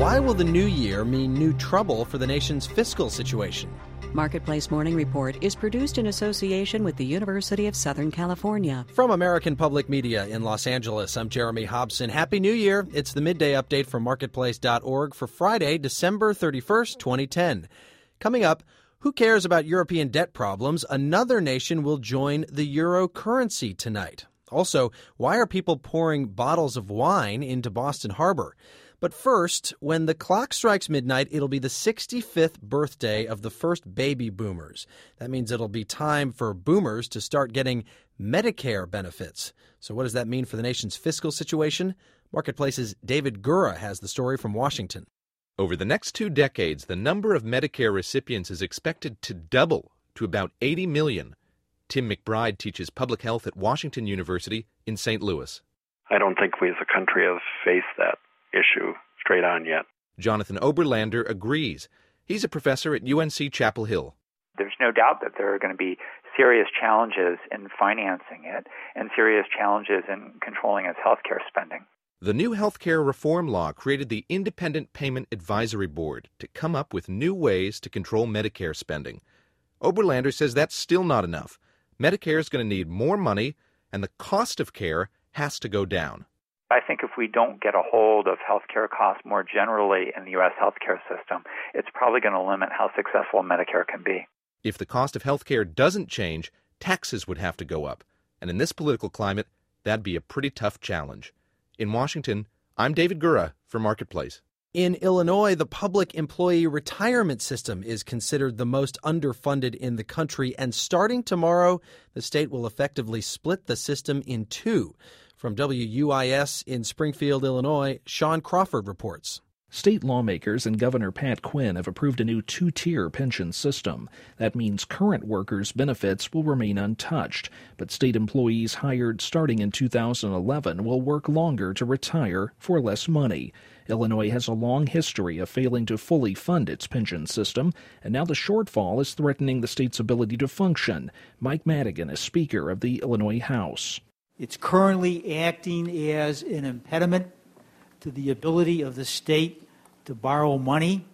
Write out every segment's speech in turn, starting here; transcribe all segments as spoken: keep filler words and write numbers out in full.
Why will the new year mean new trouble for the nation's fiscal situation? Marketplace Morning Report is produced in association with the University of Southern California. From American Public Media in Los Angeles, I'm Jeremy Hobson. Happy New Year. It's the midday update from marketplace dot org for Friday, December thirty-first, twenty ten. Coming up, who cares about European debt problems? Another nation will join the euro currency tonight. Also, why are people pouring bottles of wine into Boston Harbor? But first, when the clock strikes midnight, it'll be the sixty-fifth birthday of the first baby boomers. That means it'll be time for boomers to start getting Medicare benefits. So what does that mean for the nation's fiscal situation? Marketplace's David Gura has the story from Washington. Over the next two decades, the number of Medicare recipients is expected to double to about eighty million. Tim McBride teaches public health at Washington University in Saint Louis. I don't think we as a country have faced that issue straight on yet. Jonathan Oberlander agrees. He's a professor at U N C Chapel Hill. There's no doubt that there are going to be serious challenges in financing it and serious challenges in controlling its healthcare spending. The new healthcare reform law created the Independent Payment Advisory Board to come up with new ways to control Medicare spending. Oberlander says that's still not enough. Medicare is going to need more money, and the cost of care has to go down. I think if we don't get a hold of healthcare costs more generally in the U S healthcare system, it's probably going to limit how successful Medicare can be. If the cost of healthcare doesn't change, taxes would have to go up. And in this political climate, that'd be a pretty tough challenge. In Washington, I'm David Gura for Marketplace. In Illinois, the public employee retirement system is considered the most underfunded in the country, and starting tomorrow, the state will effectively split the system in two. From W U I S in Springfield, Illinois, Sean Crawford reports. State lawmakers and Governor Pat Quinn have approved a new two-tier pension system. That means current workers' benefits will remain untouched, but state employees hired starting in two thousand eleven will work longer to retire for less money. Illinois has a long history of failing to fully fund its pension system, and now the shortfall is threatening the state's ability to function. Mike Madigan is Speaker of the Illinois House. It's currently acting as an impediment to the ability of the state to borrow money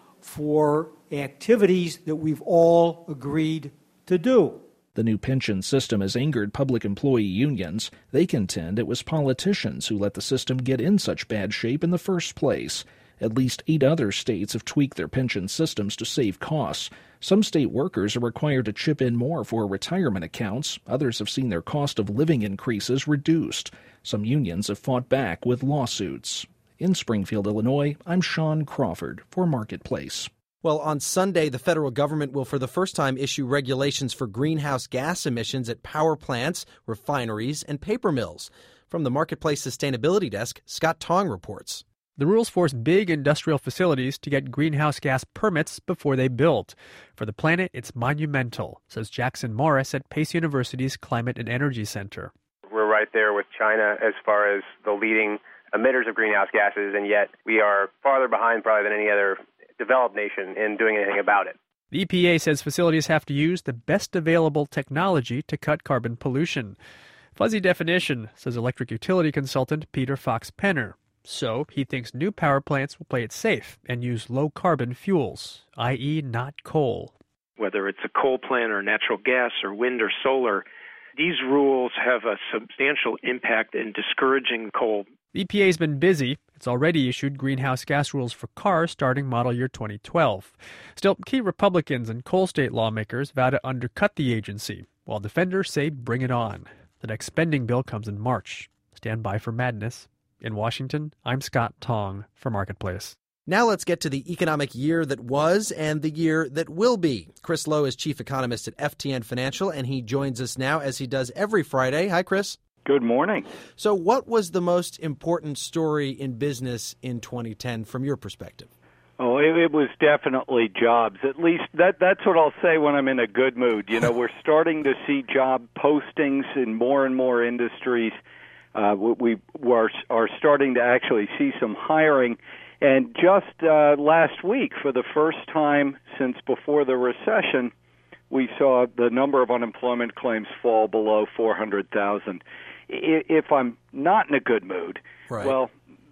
for activities that we've all agreed to do. The new pension system has angered public employee unions. They contend it was politicians who let the system get in such bad shape in the first place. At least eight other states have tweaked their pension systems to save costs. Some state workers are required to chip in more for retirement accounts. Others have seen their cost of living increases reduced. Some unions have fought back with lawsuits. In Springfield, Illinois, I'm Sean Crawford for Marketplace. Well, on Sunday, the federal government will for the first time issue regulations for greenhouse gas emissions at power plants, refineries, and paper mills. From the Marketplace Sustainability Desk, Scott Tong reports. The rules force big industrial facilities to get greenhouse gas permits before they build. For the planet, it's monumental, says Jackson Morris at Pace University's Climate and Energy Center. We're right there with China as far as the leading emitters of greenhouse gases, and yet we are farther behind probably than any other developed nation in doing anything about it. The E P A says facilities have to use the best available technology to cut carbon pollution. Fuzzy definition, says electric utility consultant Peter Fox-Penner. So he thinks new power plants will play it safe and use low-carbon fuels, that is not coal. Whether it's a coal plant or natural gas or wind or solar, these rules have a substantial impact in discouraging coal. The E P A has been busy. It's already issued greenhouse gas rules for cars starting model year twenty twelve. Still, key Republicans and coal state lawmakers vow to undercut the agency, while defenders say bring it on. The next spending bill comes in March. Stand by for madness. In Washington, I'm Scott Tong for Marketplace. Now let's get to the economic year that was and the year that will be. Chris Lowe is chief economist at F T N Financial, and he joins us now as he does every Friday. Hi, Chris. Good morning. So what was the most important story in business in twenty ten from your perspective? Oh, it, it was definitely jobs. At least that that's what I'll say when I'm in a good mood. You know, we're starting to see job postings in more and more industries. Uh, we were, are starting to actually see some hiring. And just uh, last week, for the first time since before the recession, we saw the number of unemployment claims fall below four hundred thousand. If I'm not in a good mood, right. well,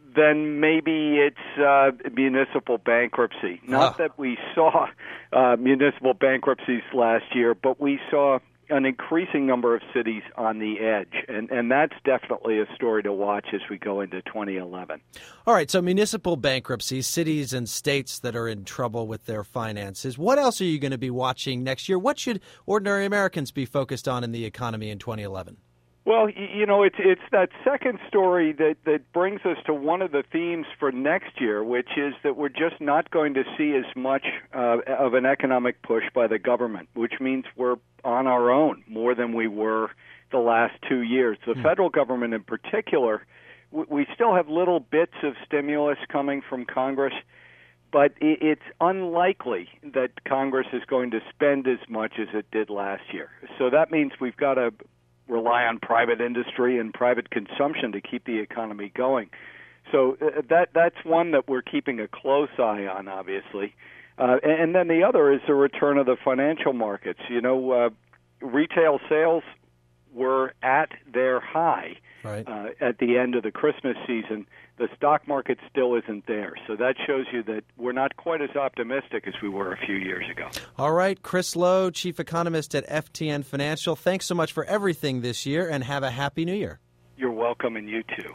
then maybe it's uh, municipal bankruptcy. Not oh. that we saw uh, municipal bankruptcies last year, but we saw an increasing number of cities on the edge, and, and that's definitely a story to watch as we go into twenty eleven. All right, so municipal bankruptcies, cities and states that are in trouble with their finances. What else are you going to be watching next year? What should ordinary Americans be focused on in the economy in twenty eleven? Well, you know, it's it's that second story that, that brings us to one of the themes for next year, which is that we're just not going to see as much uh, of an economic push by the government, which means we're on our own more than we were the last two years. The mm. federal government in particular, we still have little bits of stimulus coming from Congress, but it's unlikely that Congress is going to spend as much as it did last year. So that means we've got to rely on private industry and private consumption to keep the economy going. So uh, that that's one that we're keeping a close eye on, obviously. Uh, and then the other is the return of the financial markets. You know, uh, retail sales were at their high right. uh, at the end of the Christmas season. The stock market still isn't there. So that shows you that we're not quite as optimistic as we were a few years ago. All right, Chris Lowe, Chief Economist at F T N Financial. Thanks so much for everything this year, and have a Happy New Year. You're welcome, and you too.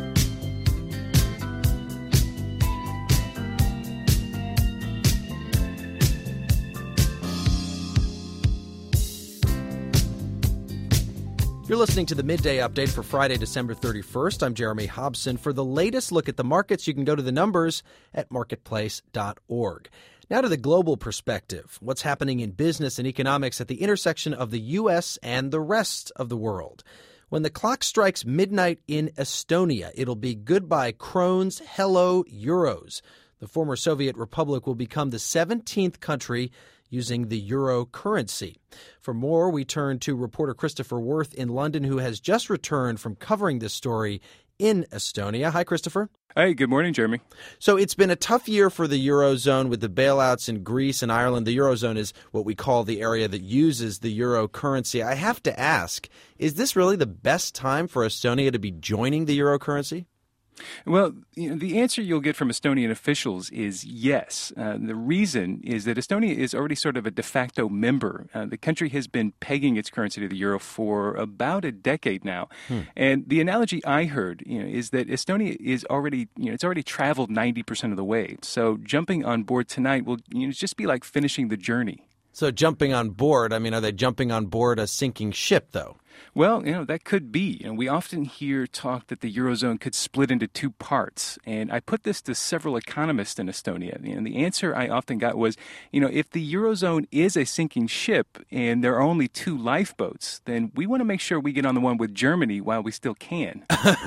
You're listening to the Midday Update for Friday, December thirty-first. I'm Jeremy Hobson. For the latest look at the markets, you can go to the numbers at marketplace dot org. Now to the global perspective. What's happening in business and economics at the intersection of the U S and the rest of the world? When the clock strikes midnight in Estonia, it'll be goodbye krones, hello euros. The former Soviet republic will become the seventeenth country using the euro currency. For more, we turn to reporter Christopher Worth in London, who has just returned from covering this story in Estonia. Hi, Christopher. Hey, good morning, Jeremy. So it's been a tough year for the Eurozone with the bailouts in Greece and Ireland. The Eurozone is what we call the area that uses the euro currency. I have to ask, is this really the best time for Estonia to be joining the euro currency? Well, you know, the answer you'll get from Estonian officials is yes. Uh, the reason is that Estonia is already sort of a de facto member. Uh, the country has been pegging its currency to the euro for about a decade now. Hmm. And the analogy I heard, you know, is that Estonia is already, you know, it's already traveled ninety percent of the way. So jumping on board tonight will, you know, just be like finishing the journey. So jumping on board, I mean, are they jumping on board a sinking ship, though? Well, you know, that could be. You know, we often hear talk that the Eurozone could split into two parts. And I put this to several economists in Estonia. And the answer I often got was, you know, if the Eurozone is a sinking ship and there are only two lifeboats, then we want to make sure we get on the one with Germany while we still can.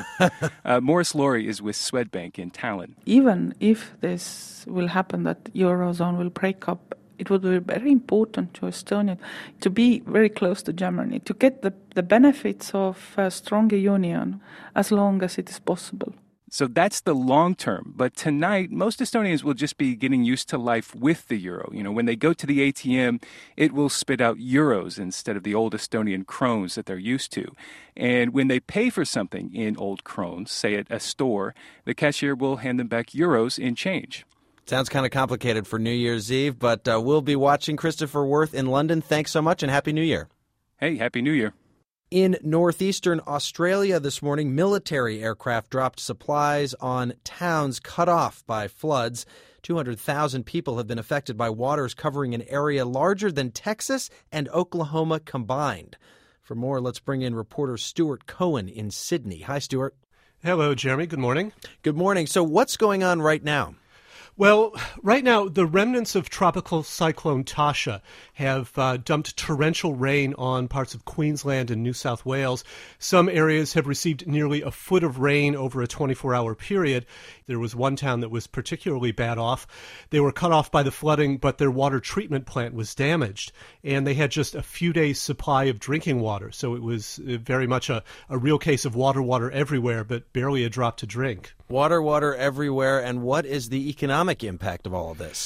uh, Morris Laurie is with Swedbank in Tallinn. Even if this will happen, that Eurozone will break up, it would be very important to Estonia to be very close to Germany, to get the, the benefits of a stronger union as long as it is possible. So that's the long term. But tonight, most Estonians will just be getting used to life with the euro. You know, when they go to the A T M, it will spit out euros instead of the old Estonian krones that they're used to. And when they pay for something in old krones, say at a store, the cashier will hand them back euros in change. Sounds kind of complicated for New Year's Eve, but uh, we'll be watching. Christopher Worth in London. Thanks so much and Happy New Year. Hey, Happy New Year. In northeastern Australia this morning, military aircraft dropped supplies on towns cut off by floods. two hundred thousand people have been affected by waters covering an area larger than Texas and Oklahoma combined. For more, let's bring in reporter Stuart Cohen in Sydney. Hi, Stuart. Hello, Jeremy. Good morning. Good morning. So what's going on right now? Well, right now, the remnants of Tropical Cyclone Tasha have uh, dumped torrential rain on parts of Queensland and New South Wales. Some areas have received nearly a foot of rain over a twenty-four hour period. There was one town that was particularly bad off. They were cut off by the flooding, but their water treatment plant was damaged, and they had just a few days' supply of drinking water. So it was very much a, a real case of water, water everywhere, but barely a drop to drink. Water, water everywhere. And what is the economic impact of all of this?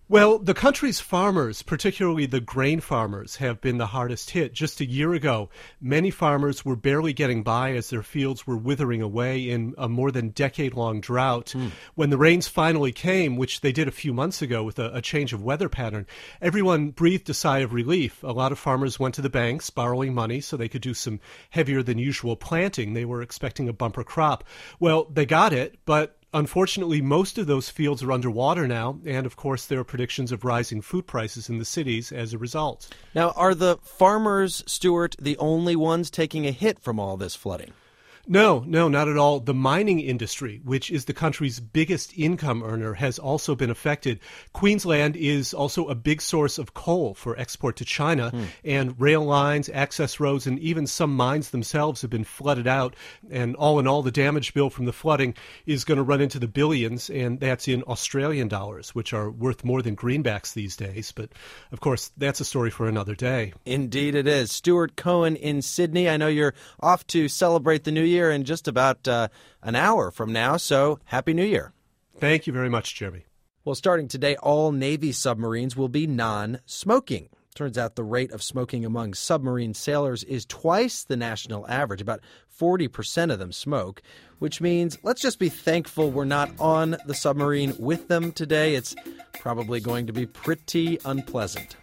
Well, the country's farmers, particularly the grain farmers, have been the hardest hit. Just a year ago, many farmers were barely getting by as their fields were withering away in a more than decade-long drought. Mm. When the rains finally came, which they did a few months ago with a, a change of weather pattern, everyone breathed a sigh of relief. A lot of farmers went to the banks borrowing money so they could do some heavier than usual planting. They were expecting a bumper crop. Well, they got it, but unfortunately, most of those fields are underwater now, and of course there are predictions of rising food prices in the cities as a result. Now, are the farmers, Stuart, the only ones taking a hit from all this flooding? No, no, not at all. The mining industry, which is the country's biggest income earner, has also been affected. Queensland is also a big source of coal for export to China, hmm. and rail lines, access roads, and even some mines themselves have been flooded out. And all in all, the damage bill from the flooding is going to run into the billions, and that's in Australian dollars, which are worth more than greenbacks these days. But, of course, that's a story for another day. Indeed it is. Stuart Cohen in Sydney. I know you're off to celebrate the new year in just about uh, an hour from now, so Happy New Year. Thank you very much, Jeremy. Well, starting today, all Navy submarines will be non-smoking. Turns out the rate of smoking among submarine sailors is twice the national average. About forty percent of them smoke, which means let's just be thankful we're not on the submarine with them today. It's probably going to be pretty unpleasant.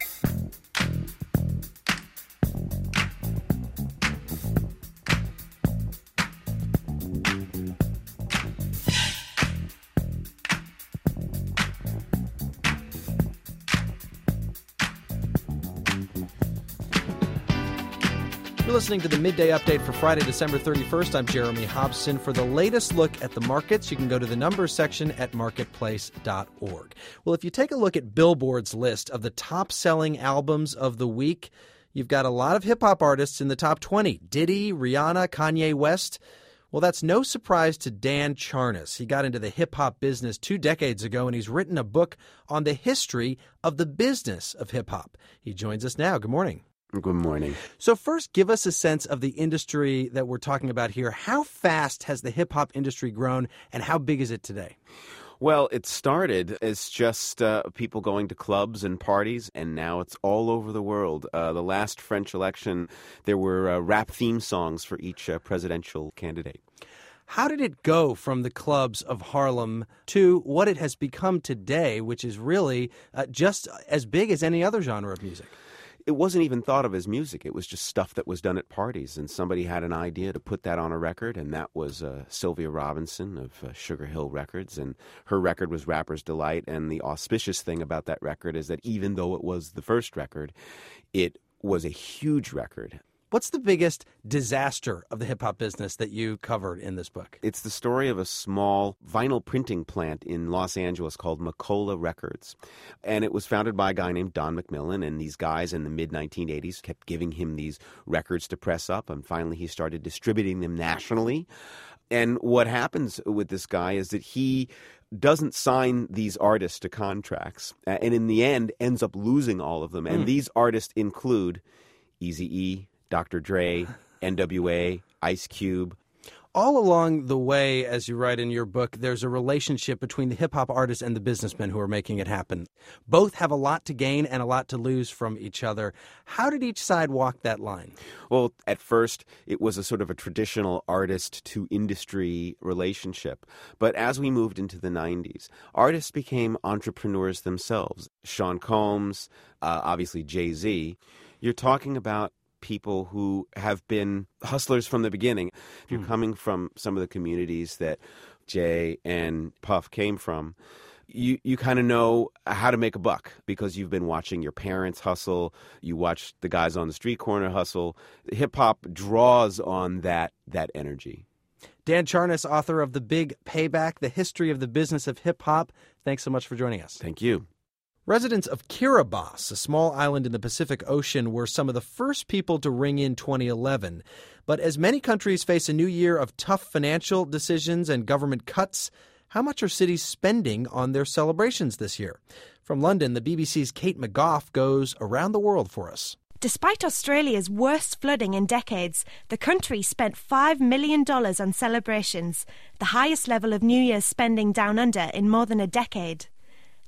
You're listening to the Midday Update for Friday, December thirty-first. I'm Jeremy Hobson. For the latest look at the markets, you can go to the numbers section at marketplace dot org. Well, if you take a look at Billboard's list of the top-selling albums of the week, you've got a lot of hip-hop artists in the top twenty. Diddy, Rihanna, Kanye West. Well, that's no surprise to Dan Charnas. He got into the hip-hop business two decades ago, and he's written a book on the history of the business of hip-hop. He joins us now. Good morning. Good morning. So first, give us a sense of the industry that we're talking about here. How fast has the hip-hop industry grown, and how big is it today? Well, it started as just uh, people going to clubs and parties, and now it's all over the world. Uh, the last French election, there were uh, rap theme songs for each uh, presidential candidate. How did it go from the clubs of Harlem to what it has become today, which is really uh, just as big as any other genre of music? It wasn't even thought of as music. It was just stuff that was done at parties, and somebody had an idea to put that on a record, and that was uh, Sylvia Robinson of uh, Sugar Hill Records, and her record was Rapper's Delight, and the auspicious thing about that record is that even though it was the first record, it was a huge record. What's the biggest disaster of the hip-hop business that you covered in this book? It's the story of a small vinyl printing plant in Los Angeles called Macola Records. And it was founded by a guy named Don McMillan, and these guys in the mid nineteen eighties kept giving him these records to press up, and finally he started distributing them nationally. And what happens with this guy is that he doesn't sign these artists to contracts, and in the end ends up losing all of them. And mm. these artists include Eazy-E, Doctor Dre, N W A, Ice Cube. All along the way, as you write in your book, there's a relationship between the hip-hop artists and the businessmen who are making it happen. Both have a lot to gain and a lot to lose from each other. How did each side walk that line? Well, at first, it was a sort of a traditional artist-to-industry relationship. But as we moved into the nineties, artists became entrepreneurs themselves. Sean Combs, uh, obviously Jay-Z. You're talking about people who have been hustlers from the beginning. If you're mm. coming from some of the communities that Jay and Puff came from, you, you kind of know how to make a buck because you've been watching your parents hustle. You watch the guys on the street corner hustle. Hip-hop draws on that that energy. Dan Charnas, author of The Big Payback, The History of the Business of Hip-Hop. Thanks so much for joining us. Thank you. Residents of Kiribati, a small island in the Pacific Ocean, were some of the first people to ring in twenty eleven. But as many countries face a new year of tough financial decisions and government cuts, how much are cities spending on their celebrations this year? From London, the B B C's Kate McGough goes around the world for us. Despite Australia's worst flooding in decades, the country spent five million dollars on celebrations, the highest level of New Year's spending down under in more than a decade.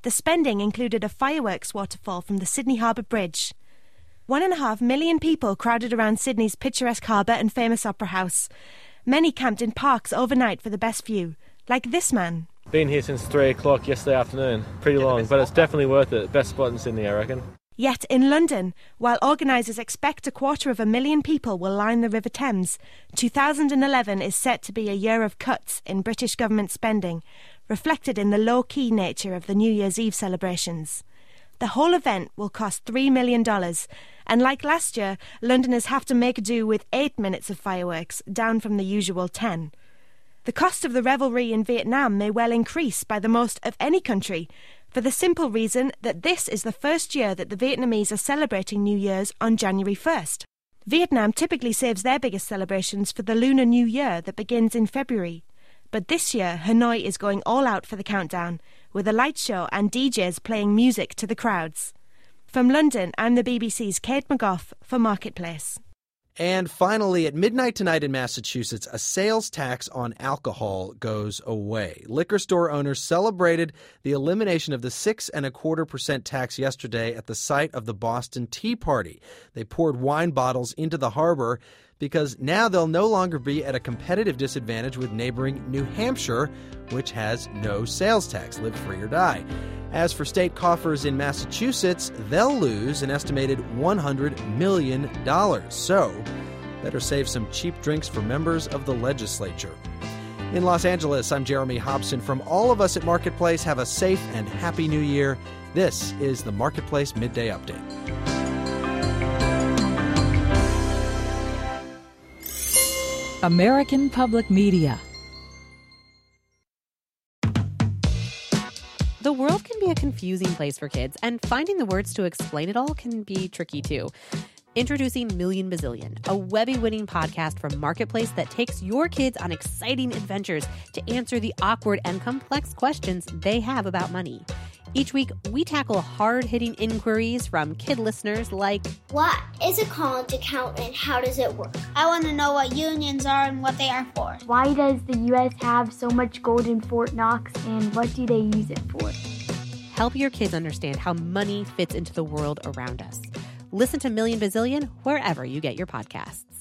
The spending included a fireworks waterfall from the Sydney Harbour Bridge. One and a half million people crowded around Sydney's picturesque harbour and famous opera house. Many camped in parks overnight for the best view, like this man. Been here since three o'clock yesterday afternoon. Pretty long, but it's definitely worth it. Best spot in Sydney, I reckon. Yet in London, while organisers expect a quarter of a million people will line the River Thames, two thousand eleven is set to be a year of cuts in British government spending, reflected in the low-key nature of the New Year's Eve celebrations. The whole event will cost three million dollars, and like last year, Londoners have to make do with eight minutes of fireworks, down from the usual ten. The cost of the revelry in Vietnam may well increase by the most of any country, for the simple reason that this is the first year that the Vietnamese are celebrating New Year's on January first. Vietnam typically saves their biggest celebrations for the Lunar New Year that begins in February. But this year, Hanoi is going all out for the countdown, with a light show and D Js playing music to the crowds. From London, I'm the B B C's Kate McGough for Marketplace. And finally, at midnight tonight in Massachusetts, a sales tax on alcohol goes away. Liquor store owners celebrated the elimination of the six and a quarter percent tax yesterday at the site of the Boston Tea Party. They poured wine bottles into the harbor because now they'll no longer be at a competitive disadvantage with neighboring New Hampshire, which has no sales tax, live free or die. As for state coffers in Massachusetts, they'll lose an estimated one hundred million dollars. So, better save some cheap drinks for members of the legislature. In Los Angeles, I'm Jeremy Hobson. From all of us at Marketplace, have a safe and happy new year. This is the Marketplace Midday Update. American Public Media. The world can be a confusing place for kids, and finding the words to explain it all can be tricky too. Introducing Million Bazillion, a Webby-winning podcast from Marketplace that takes your kids on exciting adventures to answer the awkward and complex questions they have about money. Each week, we tackle hard-hitting inquiries from kid listeners like, what is a college account and how does it work? I want to know what unions are and what they are for. Why does the U S have so much gold in Fort Knox and what do they use it for? Help your kids understand how money fits into the world around us. Listen to Million Bazillion wherever you get your podcasts.